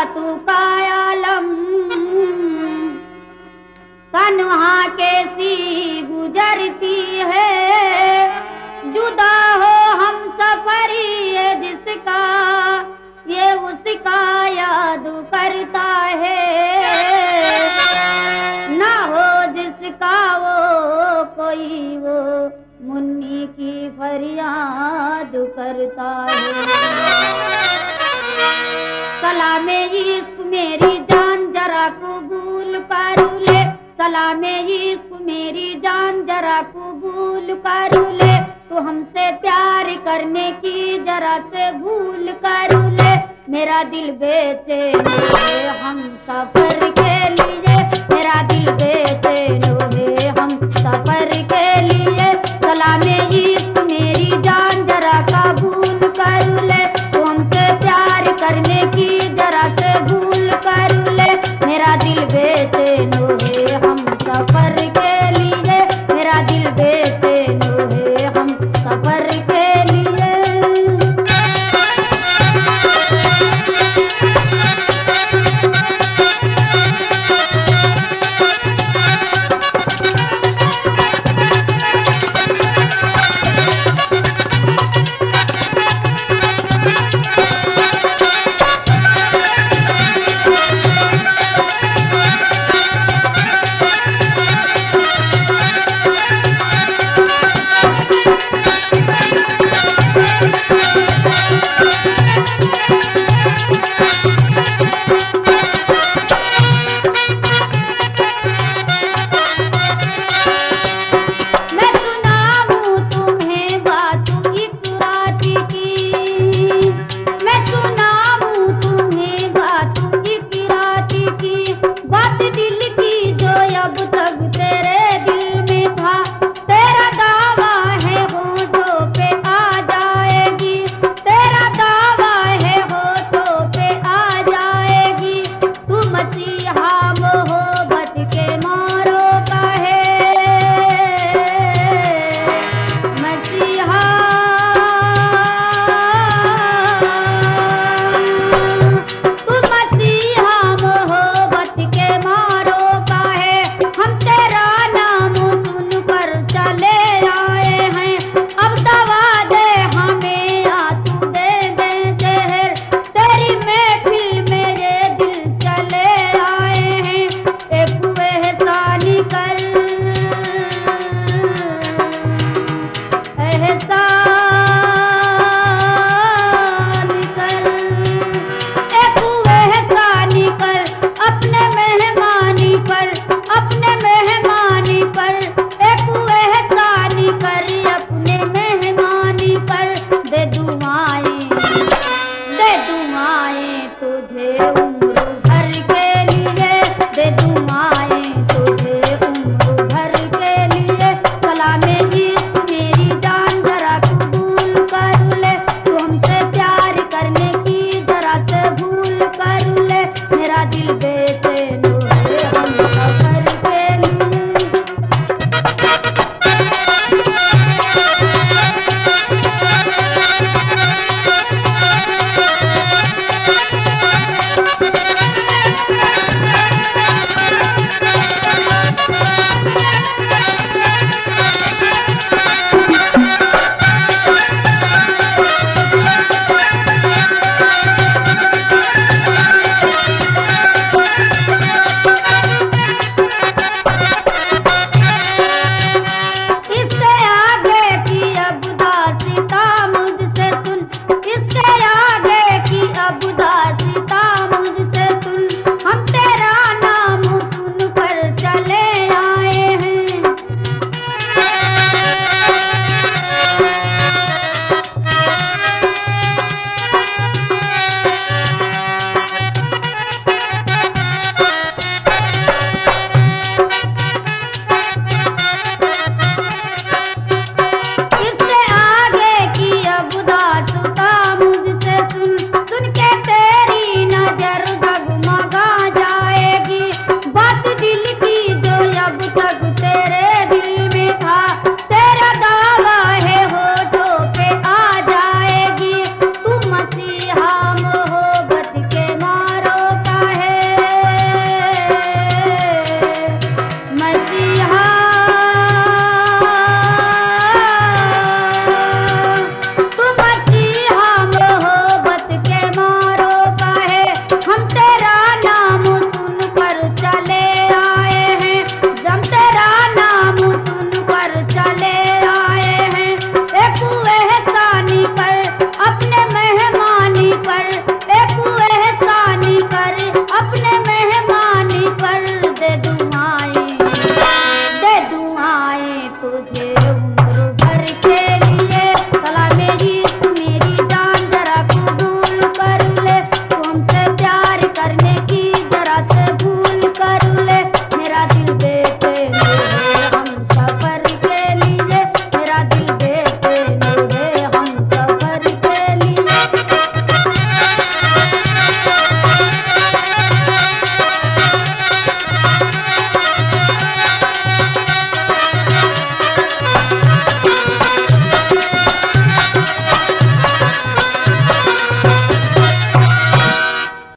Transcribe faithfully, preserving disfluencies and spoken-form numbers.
तू का आलम, तन्हा कैसी गुजरती है, जुदा हो हम सफरी ये जिसका, ये उसका याद करता है, ना हो जिसका वो कोई वो मुन्नी की फरियाद करता है। सलामे इश्क मेरी जान जरा कबूल कर ले, सलामे इश्क मेरी जान जरा कबूल कर ले, तो हमसे प्यार करने की जरा से भूल कर ले। मेरा दिल बेचैन है हम सफर के लिए, मेरा दिल बेचैन है हम सफर के लिए, सलामे इश्क मेरी जान जरा कबूल कर ले, तो हमसे प्यार करने की जरा से भूल कर ले। मेरा दिल बेचैन है हम सफर के लिए, मेरा दिल बेचैन है हम सफर के लिए। मेरा दिल